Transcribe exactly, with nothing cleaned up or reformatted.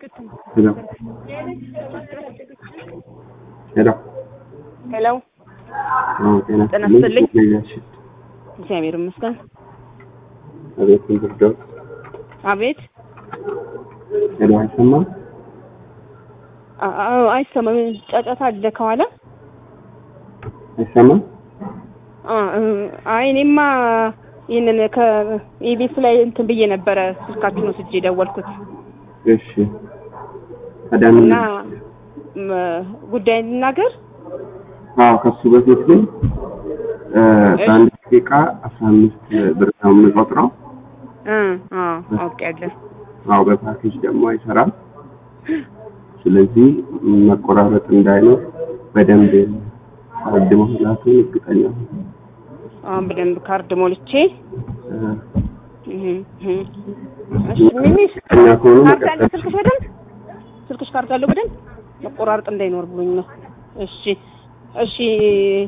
Hello. Hello. Hello. Okay. ጤና ይስጥልኝ። እግዚአብሔር ይመስገን። አቤት እንግዲህ አቤት። ሄሎ አይሰማም? አዎ አይሰማም። ጫጫታ አለ ከኋላ። አይሰማም? አይ እኔማ ይሄንን ከኢቢኤስ ላይ እንትን ብዬ ነበረ ስልካችሁን ወስጄ ደወልኩት። እሺ አዳምና ጉዳይ ልናገር? አዎ ከሱ በፊት ግን በአንድ ደቂቃ አስራ አምስት ብር ነው የምቆጥረው። አዎ አውቄያለሁ። አዎ በፓኬጅ ደግሞ አይሰራም። ስለዚህ መቆራረጥ እንዳይኖር በደንብ ካርድ ሞላቱን እርግጠኛ ነኝ። አሁን በደንብ ካርድ ሞልቼ እህ እህ እሺ ምንሽ ካርድ ስልክሽ በደንብ ስልክሽ ካርድ አለው በደንብ መቆራረጥ እንዳይኖር ብሎኝ ነው። እሺ እሺ